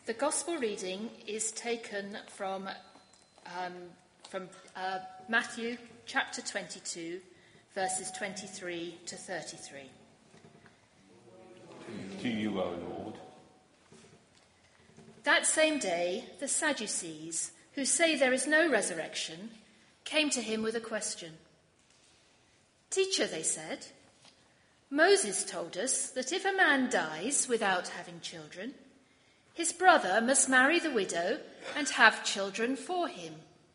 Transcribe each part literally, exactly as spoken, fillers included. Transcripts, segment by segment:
The Gospel reading is taken from, um, from uh, Matthew chapter twenty-two, verses twenty-three to thirty-three. To you, O Lord. That same day, the Sadducees, who say there is no resurrection, came to him with a question. "Teacher," they said, "Moses told us that if a man dies without having children, his brother must marry the widow and have children for him.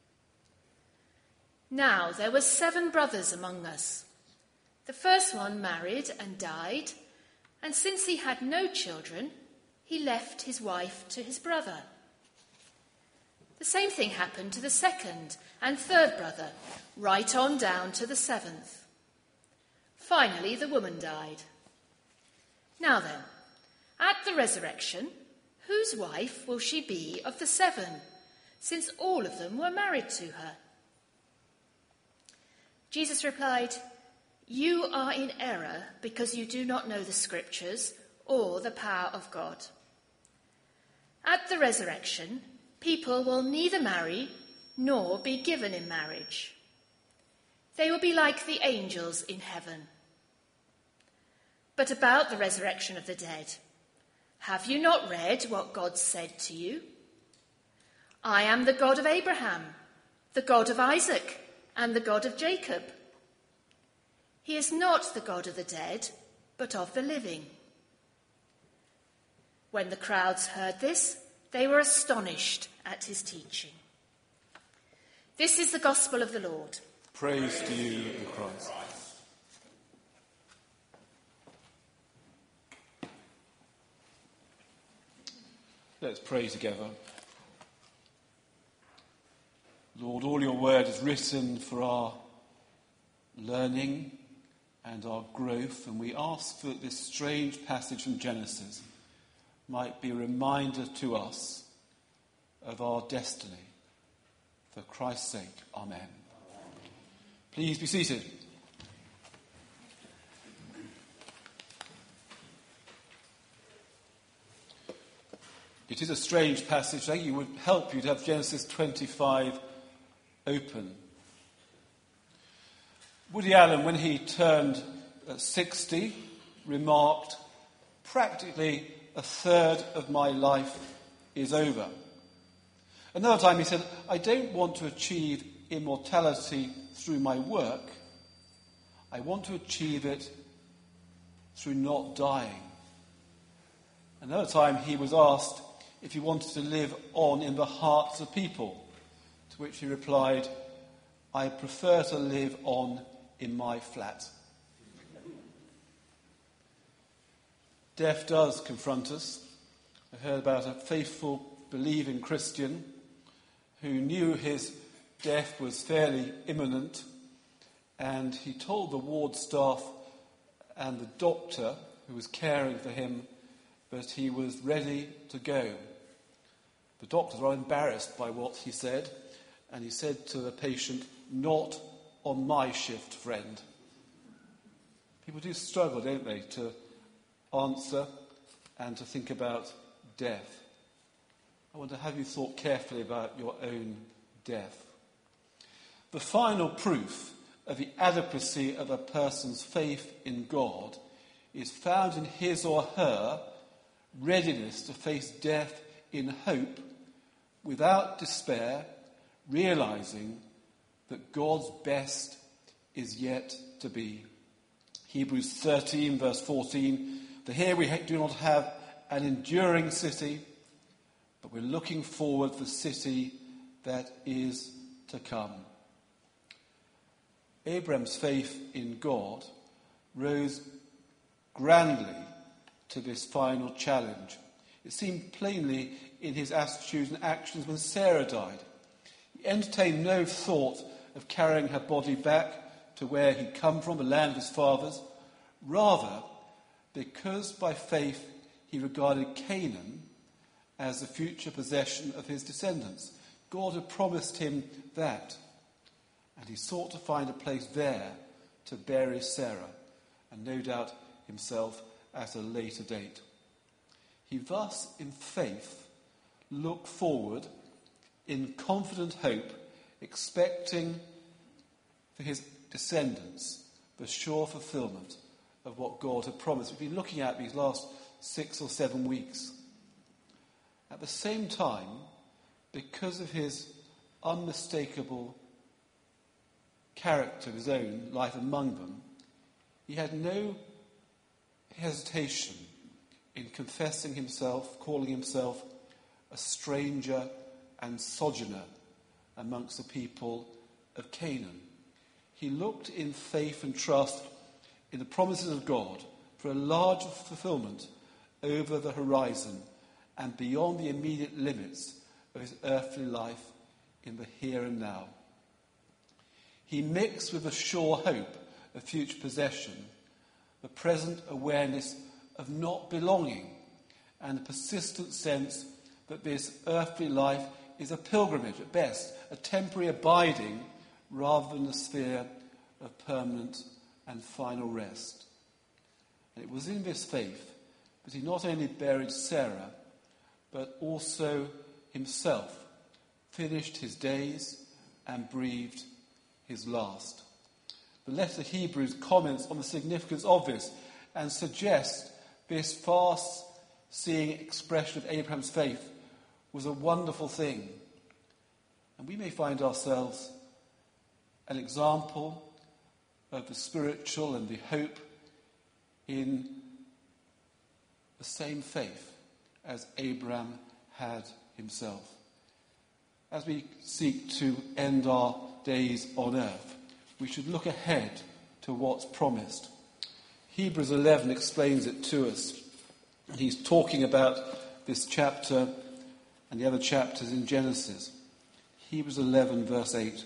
Now there were seven brothers among us. The first one married and died, and since he had no children, he left his wife to his brother. The same thing happened to the second and third brother, right on down to the seventh. Finally, the woman died. Now then, at the resurrection, whose wife will she be of the seven, since all of them were married to her?" Jesus replied, "You are in error because you do not know the scriptures or the power of God. At the resurrection, people will neither marry nor be given in marriage. They will be like the angels in heaven. But about the resurrection of the dead, have you not read what God said to you? I am the God of Abraham, the God of Isaac, and the God of Jacob. He is not the God of the dead, but of the living." When the crowds heard this, they were astonished at his teaching. This is the gospel of the Lord. Praise to you, O Christ. Let's pray together. Lord, all your word is written for our learning and our growth, and we ask that this strange passage from Genesis might be a reminder to us of our destiny. For Christ's sake, amen. Please be seated. It is a strange passage. I think it would help you to have Genesis twenty-five open. Woody Allen, when he turned sixty, remarked, "Practically a third of my life is over." Another time he said, "I don't want to achieve immortality through my work. I want to achieve it through not dying." Another time he was asked if he wanted to live on in the hearts of people, to which he replied, "I prefer to live on in my flat." Death does confront us. I heard about a faithful, believing Christian who knew his death was fairly imminent, and he told the ward staff and the doctor who was caring for him that he was ready to go. The doctors were embarrassed by what he said, and he said to the patient, "Not on my shift, friend." People do struggle, don't they, to answer and to think about death. I wonder, have you thought carefully about your own death? The final proof of the adequacy of a person's faith in God is found in his or her readiness to face death in hope, without despair, realizing that God's best is yet to be. Hebrews thirteen, verse fourteen, "For here we do not have an enduring city, but we're looking forward to the city that is to come." Abraham's faith in God rose grandly to this final challenge. It seemed plainly in his attitudes and actions when Sarah died. He entertained no thought of carrying her body back to where he'd come from, the land of his fathers. Rather, because by faith he regarded Canaan as the future possession of his descendants. God had promised him that, and he sought to find a place there to bury Sarah, and no doubt himself at a later date. He thus, in faith, look forward in confident hope, expecting for his descendants the sure fulfillment of what God had promised. We've been looking at these last six or seven weeks. At the same time, because of his unmistakable character of his own life among them, he had no hesitation in confessing himself, calling himself a stranger and sojourner amongst the people of Canaan. He looked in faith and trust in the promises of God for a larger fulfillment over the horizon and beyond the immediate limits of his earthly life in the here and now. He mixed with a sure hope of future possession the present awareness of not belonging and a persistent sense that this earthly life is a pilgrimage at best, a temporary abiding rather than a sphere of permanent and final rest. And it was in this faith that he not only buried Sarah, but also himself finished his days and breathed his last. The letter to Hebrews comments on the significance of this and suggests this far-seeing expression of Abraham's faith was a wonderful thing. And we may find ourselves an example of the spiritual and the hope in the same faith as Abraham had himself. As we seek to end our days on earth, we should look ahead to what's promised. Hebrews eleven explains it to us. He's talking about this chapter and the other chapters in Genesis. Hebrews eleven, verse eight.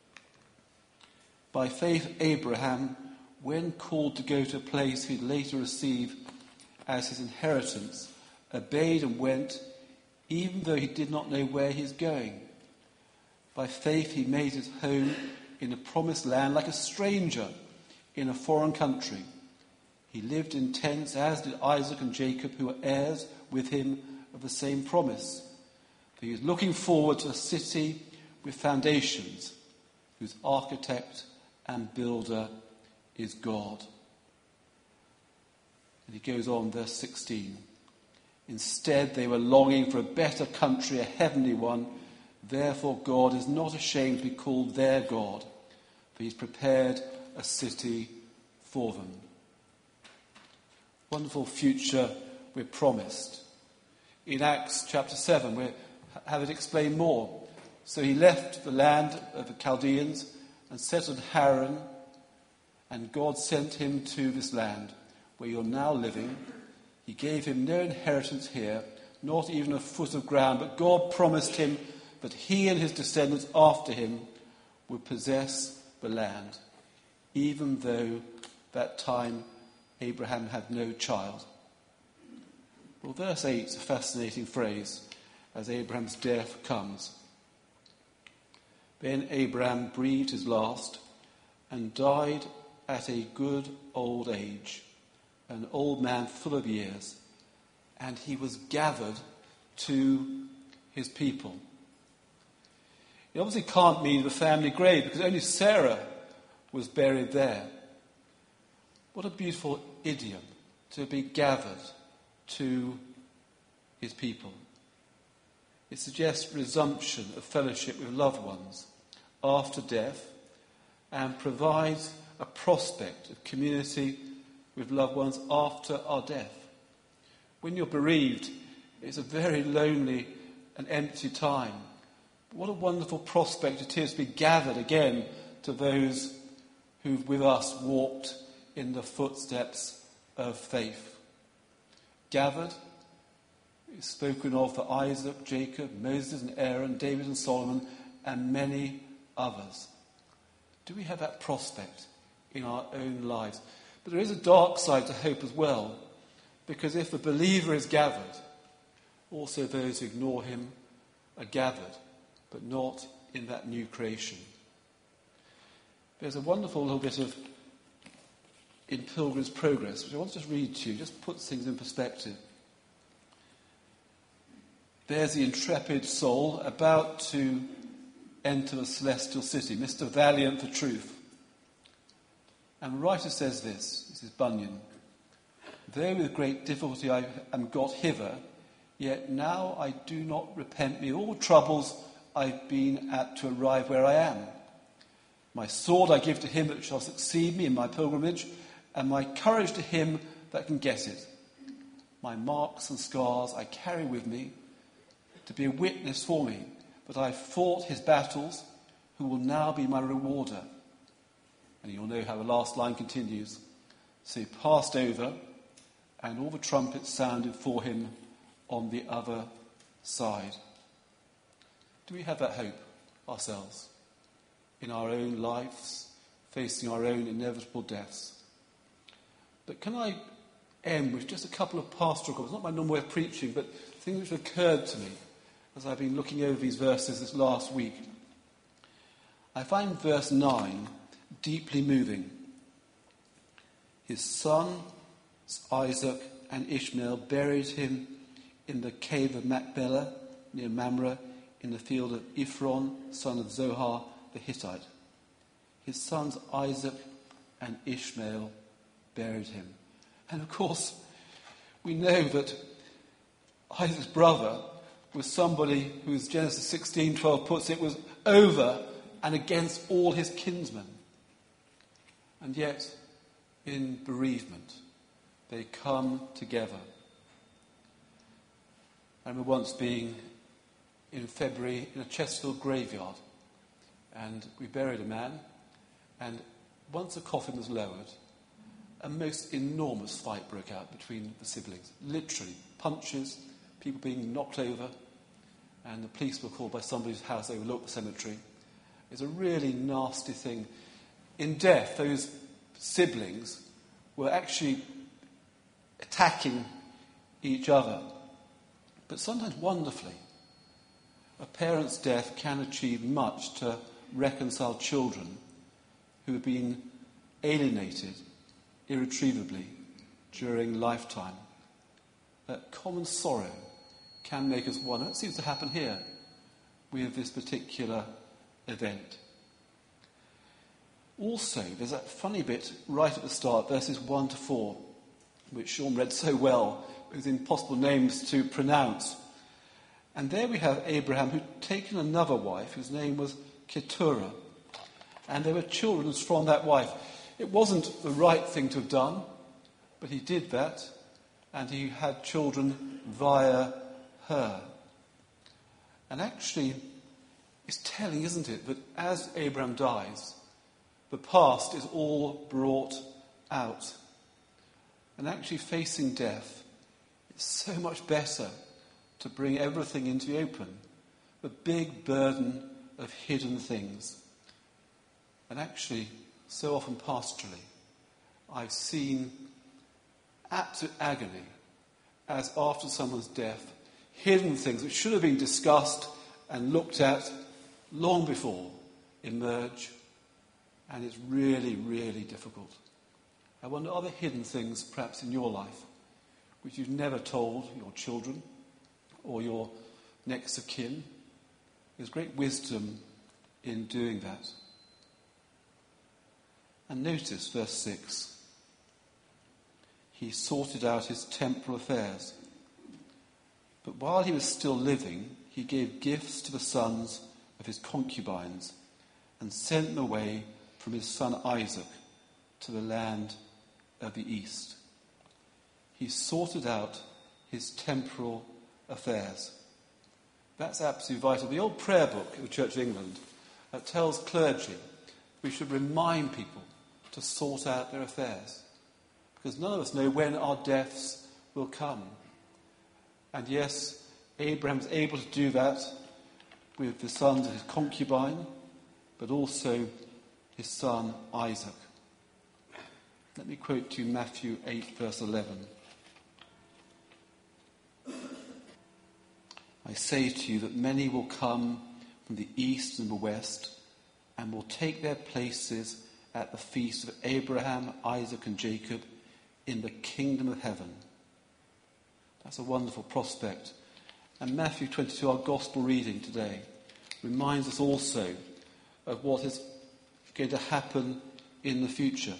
By faith, Abraham, when called to go to a place he'd later receive as his inheritance, obeyed and went, even though he did not know where he's going. By faith, he made his home in a promised land like a stranger in a foreign country. He lived in tents, as did Isaac and Jacob, who were heirs with him of the same promise. For he was looking forward to a city with foundations, whose architect and builder is God. And he goes on, verse sixteen. Instead, they were longing for a better country, a heavenly one. Therefore, God is not ashamed to be called their God, for he's prepared a city for them. Wonderful future we're promised. In Acts chapter seven, we have it explained more. So he left the land of the Chaldeans and settled in Haran, and God sent him to this land where you're now living. He gave him no inheritance here, not even a foot of ground, but God promised him that he and his descendants after him would possess the land, even though that time Abraham had no child. Well, verse eight is a fascinating phrase as Abraham's death comes. Then Abraham breathed his last and died at a good old age, an old man full of years, and he was gathered to his people. It obviously can't mean the family grave, because only Sarah was buried there. What a beautiful idiom, to be gathered to his people. It suggests resumption of fellowship with loved ones after death and provides a prospect of community with loved ones after our death. When you're bereaved, it's a very lonely and empty time. But what a wonderful prospect it is to be gathered again to those who've with us walked in the footsteps of faith. Gathered is spoken of for Isaac, Jacob, Moses and Aaron, David and Solomon, and many others. Do we have that prospect in our own lives? But there is a dark side to hope as well, because if the believer is gathered, also those who ignore him are gathered, but not in that new creation. There's a wonderful little bit of in Pilgrim's Progress, which I want to just read to you, just puts things in perspective. There's the intrepid soul about to enter the celestial city, Mister Valiant for truth. And the writer says this, this is Bunyan: though with great difficulty I am got hither, yet now I do not repent me of all troubles I've been at to arrive where I am. My sword I give to him that shall succeed me in my pilgrimage, and my courage to him that can get it. My marks and scars I carry with me to be a witness for me, but I have fought his battles, who will now be my rewarder. And you'll know how the last line continues. So he passed over, and all the trumpets sounded for him on the other side. Do we have that hope ourselves in our own lives, facing our own inevitable deaths? But can I end with just a couple of pastoral comments? Not my normal way of preaching, but things which have occurred to me as I've been looking over these verses this last week. I find verse nine deeply moving. His sons Isaac and Ishmael buried him in the cave of Machpelah near Mamre, in the field of Ephron, son of Zohar the Hittite. His sons Isaac and Ishmael buried him. And of course, we know that Isaac's brother was somebody who, as Genesis sixteen twelve puts it, was over and against all his kinsmen. And yet, in bereavement, they come together. I remember once being in February in a Chesterfield graveyard, and we buried a man, and once the coffin was lowered, a most enormous fight broke out between the siblings. Literally, punches, people being knocked over, and the police were called by somebody whose house overlooked the cemetery. It's a really nasty thing. In death, those siblings were actually attacking each other. But sometimes wonderfully, a parent's death can achieve much to reconcile children who have been alienated irretrievably during lifetime. That common sorrow can make us one. That seems to happen here with this particular event. Also, there's that funny bit right at the start, verses one to four, which Sean read so well, with impossible names to pronounce. And there we have Abraham, who'd taken another wife, whose name was Keturah. And there were children from that wife. It wasn't the right thing to have done, but he did that, and he had children via her. And actually, it's telling, isn't it, that as Abraham dies, the past is all brought out. And actually facing death, it's so much better to bring everything into the open, the big burden of hidden things. And actually, so often pastorally, I've seen absolute agony as after someone's death, hidden things which should have been discussed and looked at long before emerge, and it's really, really difficult. I wonder, are there hidden things perhaps in your life which you've never told your children or your next of kin? There's great wisdom in doing that. And notice verse six. He sorted out his temporal affairs. But while he was still living, he gave gifts to the sons of his concubines and sent them away from his son Isaac to the land of the east. He sorted out his temporal affairs. That's absolutely vital. The old prayer book of the Church of England uh, tells clergy we should remind people to sort out their affairs, because none of us know when our deaths will come. And yes, Abraham's able to do that with the sons of his concubine, but also his son Isaac. Let me quote to you Matthew eight, verse eleven. I say to you that many will come from the east and the west and will take their places at the feast of Abraham, Isaac and Jacob in the kingdom of heaven. That's a wonderful prospect. And Matthew twenty-two, our gospel reading today, reminds us also of what is going to happen in the future.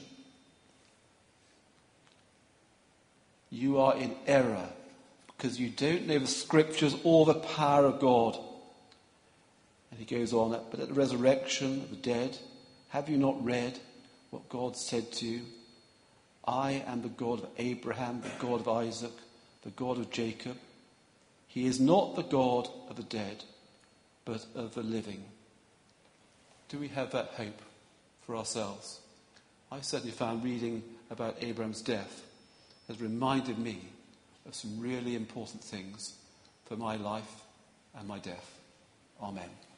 You are in error because you don't know the scriptures or the power of God. And he goes on, but at the resurrection of the dead, have you not read what God said to you? I am the God of Abraham, the God of Isaac, the God of Jacob. He is not the God of the dead, but of the living. Do we have that hope for ourselves? I certainly found reading about Abraham's death has reminded me of some really important things for my life and my death. Amen.